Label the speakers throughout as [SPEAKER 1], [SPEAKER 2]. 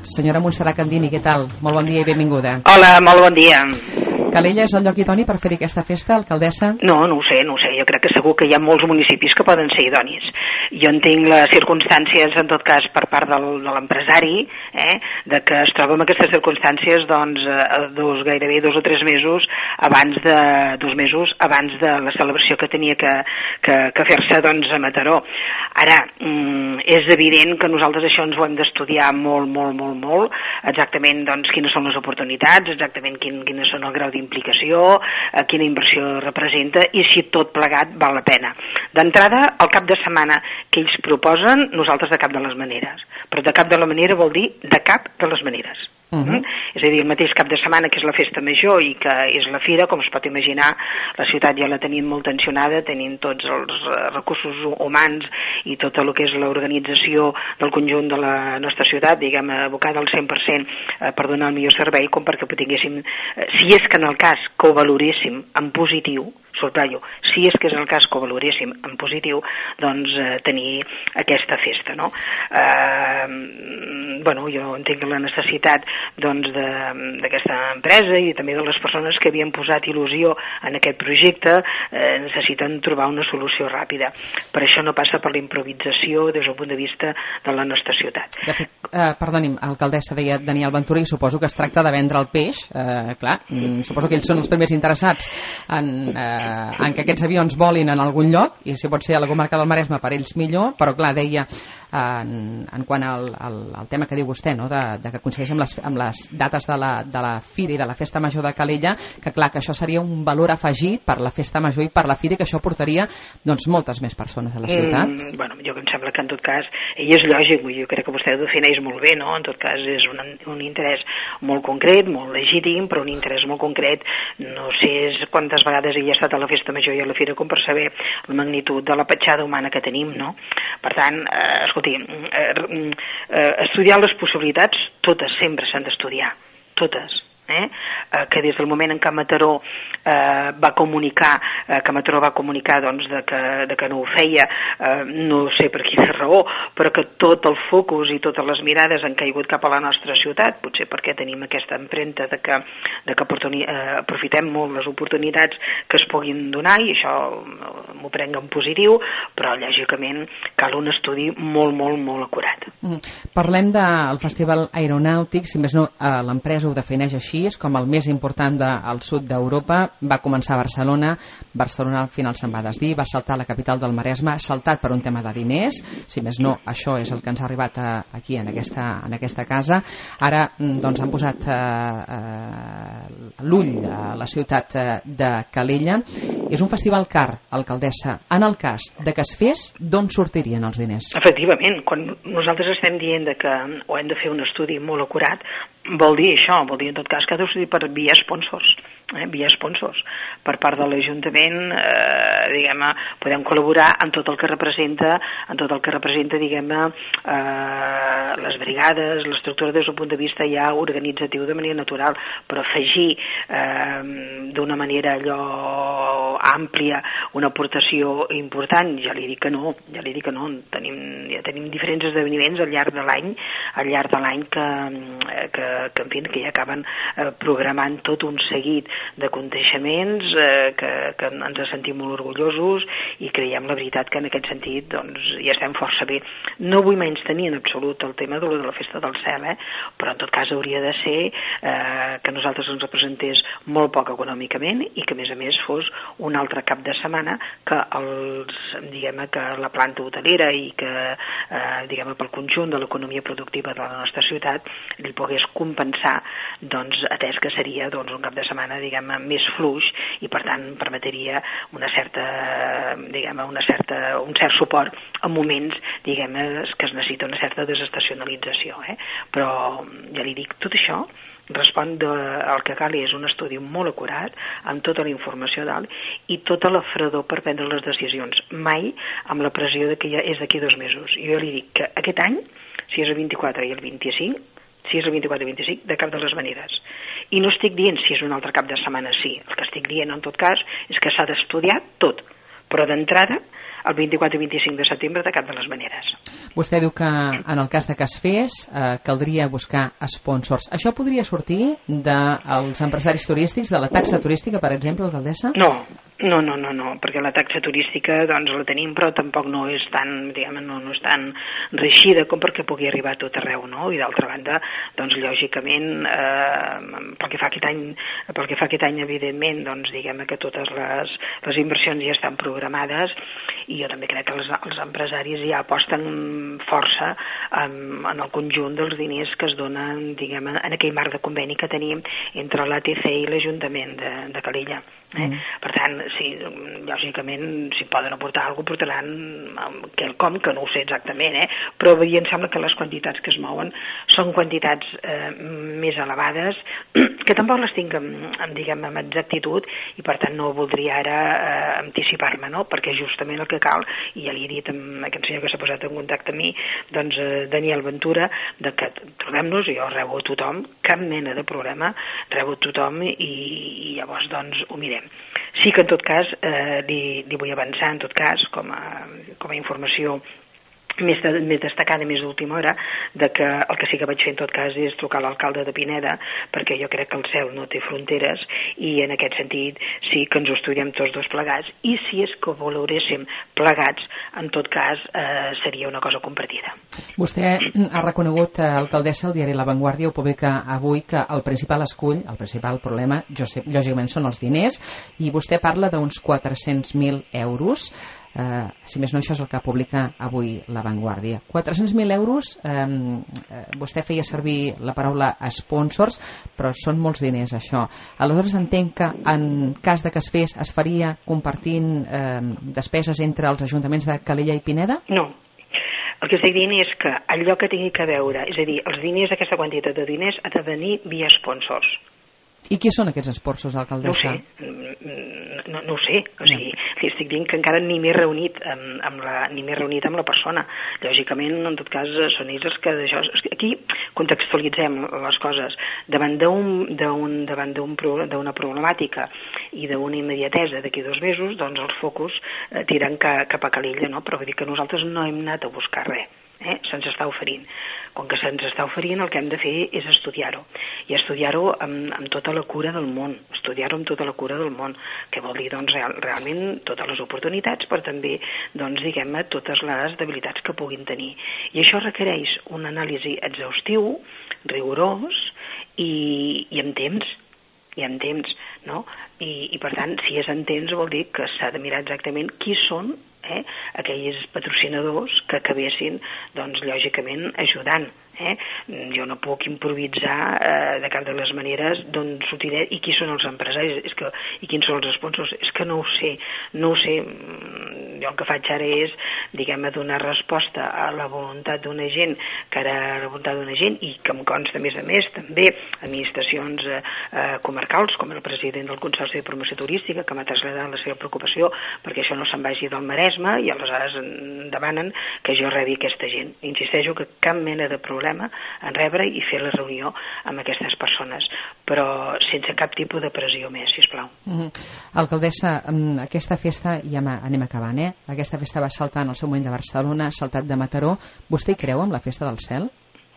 [SPEAKER 1] Senyora Montserrat Candini, què tal? Molt bon dia i benvinguda.
[SPEAKER 2] Hola, molt bon dia.
[SPEAKER 1] Calella és el lloc idoni per fer-hi aquesta festa, alcaldessa?
[SPEAKER 2] No ho sé. Jo crec que segur que hi ha molts municipis que poden ser idonis. Jo entenc les circumstàncies, en tot cas, per part de l'empresari, de que es troba en aquestes circumstàncies gairebé 2 o 3 mesos abans de la celebració que tenia que fer-se a Mataró. Ara, és evident que nosaltres això ens ho hem d'estudiar molt, exactament quines són les oportunitats, exactament quines són el grau d'implicació, quina inversió representa i si tot plegat val la pena. D'entrada, el cap de setmana que ells proposen, nosaltres de cap de les maneres. Però de cap de la manera vol dir de cap de les maneres. És a dir, el mateix cap de setmana que és la festa major i que és la fira, com es pot imaginar, la ciutat ja la tenim molt tensionada, tenim tots els recursos humans i tot el que és l'organització del conjunt de la nostra ciutat, diguem, abocada al 100% per donar el millor servei, com perquè ho tinguéssim, si és que en el cas que ho valoréssim en positiu, subratllo, si és que és el cas que ho valoréssim en positiu, tenir aquesta festa, no? Jo entenc la necessitat d'aquesta empresa i també de les persones que havien posat il·lusió en aquest projecte necessiten trobar una solució ràpida. Per això no passa per la improvisació des del punt de vista de la nostra ciutat.
[SPEAKER 1] De fet, perdoni'm, alcaldessa, deia Daniel Ventura, i suposo que es tracta de vendre el peix, clar, suposo que ells són els primers interessats en que aquests avions volin en algun lloc, i si pot ser a la comarca del Maresme per ells millor, però clar, deia en quant al tema que diu vostè, no? de que coincideix amb les dates de la Fira i de la Festa Major de Calella, que clar, que això seria un valor afegit per la Festa Major i per la Fira, i que això portaria moltes més persones a la ciutat.
[SPEAKER 2] Jo em sembla que en tot cas ell és lògic, jo crec que vostè ho defineix molt bé, no? En tot cas és un interès molt concret, molt legítim, però un interès molt concret. No sé quantes vegades ell ha estat a la Festa Major i a la Fira com per saber la magnitud de la petjada humana que tenim, no? Per tant, escolti, estudiar les possibilitats, totes sempre s'han d'estudiar, totes. Que des del moment en què Mataró va comunicar de que no ho feia, no sé per quina raó, però que tot el focus i totes les mirades han caigut cap a la nostra ciutat, potser perquè tenim aquesta empremta de que aprofitem molt les oportunitats que es puguin donar, i això m'ho prenc en positiu, però lògicament cal un estudi molt acurat.
[SPEAKER 1] Parlem del Festival Aeronàutic, si més no l'empresa ho defineix així, com el més important del sud d'Europa. Va començar a Barcelona al final se'n va desdir, va saltar a la capital del Maresme, ha saltat per un tema de diners, si més no, això és el que ens ha arribat aquí en aquesta casa. Ara han posat l'ull a la ciutat de Calella. És un festival car, alcaldessa. En el cas de que es fes, d'on sortirien els diners?
[SPEAKER 2] Efectivament, quan nosaltres estem dient que ho hem de fer un estudi molt acurat, vol dir això, vol dir en tot cas que ha de ser per via sponsors, via sponsors. Per part de l'Ajuntament, diguem-ne, podem col·laborar en tot el que representa, diguem-ne, les brigades, l'estructura des del punt de vista ja organitzatiu de manera natural, però afegir d'una manera allò àmplia una aportació important, ja li dic que no, ja tenim diferents esdeveniments al llarg de l'any que ja acaben programant tot un seguit d'aconteixements que ens sentim molt orgullosos i creiem la veritat que en aquest sentit ja estem força bé. No vull menystenir en absolut el tema de la Festa del Cel, però en tot cas hauria de ser que nosaltres ens representés molt poc econòmicament i que a més fos un altre cap de setmana que la planta hotelera i que pel conjunt de l'economia productiva de la nostra ciutat li pogués compensar, atès que seria un cap de setmana més fluix i per tant permetria un cert suport en moments que es necessita una certa desestacionalització, però ja li dic, tot això respon el que cal és un estudi molt acurat amb tota la informació dalt i tota la fredor per prendre les decisions, mai amb la pressió que ja és d'aquí 2 mesos. Jo li dic que aquest any, si és el 24 i el 25, de cap de les maneres. I no estic dient si és un altre cap de setmana sí, el que estic dient en tot cas és que s'ha d'estudiar tot, però d'entrada el 24 i 25 de setembre de cap de les maneres.
[SPEAKER 1] Vostè diu que en el cas de que es fes caldria buscar sponsors. Això podria sortir dels empresaris turístics, de la taxa turística, per exemple, alcaldessa?
[SPEAKER 2] No, perquè la taxa turística doncs la tenim, però tampoc no és tan, diguem, no és tan reixida com perquè pugui arribar a tot arreu, no? I d'altra banda, doncs lògicament, pel que fa aquest any, evidentment, doncs diguem que totes les inversions ja estan programades i jo també crec que els empresaris ja aposten força en el conjunt dels diners que es donen, diguem, en aquell marc de conveni que tenim entre l'ATC i l'Ajuntament de Calella. Per tant, sí, lògicament, si poden aportar alguna cosa, portaran quelcom, que no ho sé exactament, però a mi em sembla que les quantitats que es mouen són quantitats més elevades, que tampoc les tinc amb exactitud, i per tant no voldria ara anticipar-me, no? Perquè justament el que cal, i ja li he dit a aquest senyor que s'ha posat en contacte amb mi, doncs Daniel Ventura, que trobem-nos, jo rebo a tothom, cap mena de problema, rebo a tothom i llavors doncs ho mirem. Sí que en tot cas li vull avançar en tot cas com a informació més destacada, més d'última hora, de que el que sí que vaig fer en tot cas és trucar a l'alcalde de Pineda, perquè jo crec que el cel no té fronteres i en aquest sentit sí que ens ho estudiem tots dos plegats, i si és que ho valoréssim plegats, en tot cas seria una cosa compartida.
[SPEAKER 1] Vostè ha reconegut, alcaldessa, el diari La Vanguardia ho publica avui, que el principal problema, lògicament, són els diners, i vostè parla d'uns 400.000 euros. Si més no, això és el que publica avui La Vanguardia. 400.000 euros, vostè feia servir la paraula sponsors, però són molts diners, això. Aleshores entenc que en cas de que es fes, es faria compartint despeses entre els ajuntaments de Calella i Pineda?
[SPEAKER 2] No. El que estic dient és que allò que tingui que veure, és a dir, els diners, aquesta quantitat de diners, ha de venir via sponsors.
[SPEAKER 1] I qui són aquests sponsors, alcaldessa?
[SPEAKER 2] No ho sé, o sigui, li estic dient que encara ni m'he reunit amb la persona. Lògicament, en tot cas, són ells els que d'això... Aquí contextualitzem les coses. Davant d'una problemàtica i d'una immediatesa d'aquí 2 mesos, doncs els focus tiren cap a Calella, no? Però vull dir que nosaltres no hem anat a buscar res. Se'ns està oferint. Com que se'ns està oferint, el que hem de fer és estudiar-ho, i estudiar-ho amb tota la cura del món, que vol dir doncs, realment totes les oportunitats, però també doncs, diguem-ne, totes les debilitats que puguin tenir. I això requereix un anàlisi exhaustiu, rigorós i amb temps, no? I per tant, si és en temps, vol dir que s'ha de mirar exactament qui són aquells patrocinadors que acabessin, doncs, lògicament, ajudant. Jo no puc improvisar de cap de les maneres d'on sortiré i qui són els empresaris i quins són els sponsors. És que no ho sé. Jo el que faig ara és, diguem-ne, donar resposta a la voluntat d'una gent, i que em consta, a més, també administracions comarcals, com el president del Consorci de Promoció Turística, que m'ha traslladat la seva preocupació perquè això no se'n vagi del Maresme, i aleshores demanen que jo rebi aquesta gent. Insisteixo que cap mena de problema en rebre i fer la reunió amb aquestes persones, però sense cap tipus de pressió més, sisplau.
[SPEAKER 1] Alcaldessa, aquesta festa, ja anem acabant, aquesta festa va saltar en el seu moment de Barcelona, ha saltat de Mataró. Vostè hi creu en la festa del cel?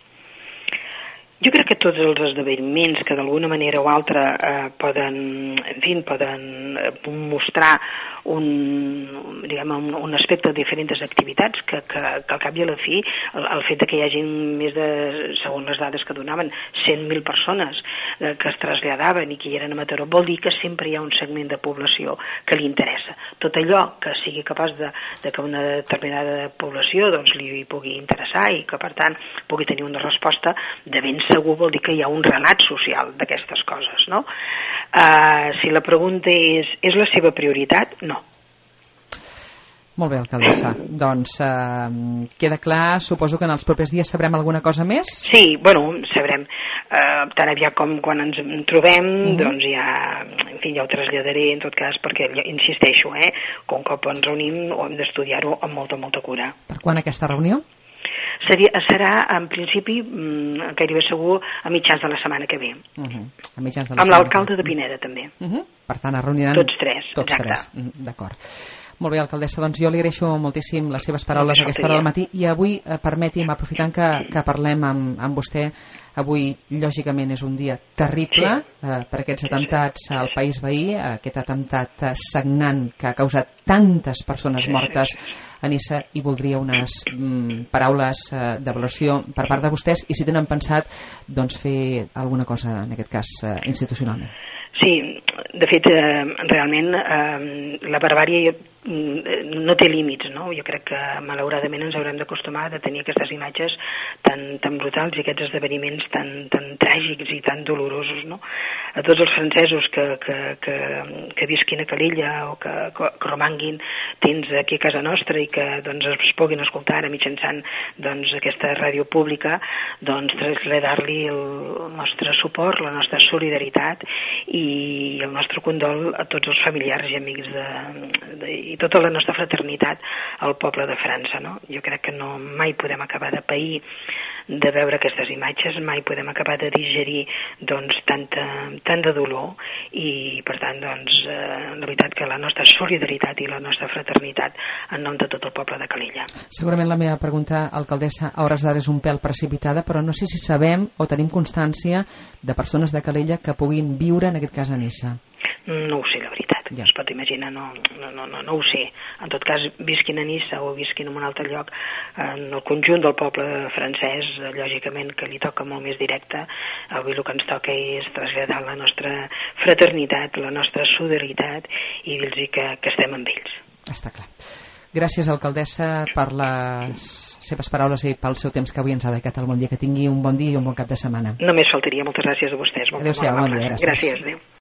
[SPEAKER 2] Jo crec que tots els esdeveniments que d'alguna manera o altra poden mostrar un aspecte de diferents activitats que al cap i a la fi el fet que hi hagi més de, segons les dades que donaven, 100.000 persones que es traslladaven i que hi eren a Mataró, vol dir que sempre hi ha un segment de població que li interessa. Tot allò que sigui capaç de que una determinada població doncs, li pugui interessar i que per tant pugui tenir una resposta, de ben segur vol dir que hi ha un relat social d'aquestes coses, no? Si la pregunta és la seva prioritat? No.
[SPEAKER 1] Molt bé, alcaldessa. Doncs queda clar, suposo que en els propers dies sabrem alguna cosa més?
[SPEAKER 2] Sí, sabrem. Tan aviat com quan ens trobem, doncs ja ho traslladaré en tot cas, perquè insisteixo, que un cop ens reunim ho hem d'estudiar-ho amb molta cura.
[SPEAKER 1] Per quan aquesta reunió?
[SPEAKER 2] Serà, en principi, gairebé segur, a mitjans de la setmana que ve.
[SPEAKER 1] A mitjans de la
[SPEAKER 2] amb l'alcalde de Pineda, també.
[SPEAKER 1] Per tant, es reuniran
[SPEAKER 2] tots tres.
[SPEAKER 1] Tots tres, d'acord. Molt bé, alcaldessa, doncs jo li agraeixo moltíssim les seves paraules aquesta hora del matí i avui, permeti'm, aprofitant que parlem amb vostè, avui lògicament és un dia terrible per aquests atemptats al país veí, aquest atemptat sagnant que ha causat tantes persones mortes a Niça, i voldria unes paraules d'avaluació per part de vostès i si tenen pensat doncs fer alguna cosa en aquest cas institucionalment.
[SPEAKER 2] Sí, de fet, realment la barbàrie no té límits, no? Jo crec que malauradament ens haurem d'acostumar a tenir aquestes imatges tan brutals i aquests esdeveniments tan tràgics i tan dolorosos, no? A tots els francesos que visquin a Calella o que romanguin dins aquí a casa nostra i que doncs, es puguin escoltar ara mitjançant doncs, aquesta ràdio pública, doncs traslladar-li el nostre suport, la nostra solidaritat i el nostre condol a tots els familiars i amics i tota la nostra fraternitat al poble de França, no? Jo crec que mai podem acabar de pair de veure aquestes imatges, mai podem acabar de digerir doncs, tant de dolor i per tant doncs, la veritat que la nostra solidaritat i la nostra fraternitat en nom de tot el poble de Calella.
[SPEAKER 1] Segurament la meva pregunta, alcaldessa, a hores d'ara és un pèl precipitada, però no sé si sabem o tenim constància de persones de Calella que puguin viure en aquest cas a Niça.
[SPEAKER 2] No ho sé, la veritat. Ja. Es pot imaginar, no ho sé. En tot cas, visquin a Niça o visquin en un altre lloc, en el conjunt del poble francès, lògicament que li toca molt més directe. Avui el que ens toca és traslladar la nostra fraternitat, la nostra solidaritat i dir-los que estem amb ells.
[SPEAKER 1] Està clar. Gràcies, alcaldessa, per les seves paraules i pel seu temps que avui ens ha dedicat al Bon Dia. Que tingui un bon dia i un bon cap de setmana.
[SPEAKER 2] Només faltaria. Moltes gràcies a vostès.
[SPEAKER 1] Adéu-siau, bon dia. Gràcies.
[SPEAKER 2] Adéu.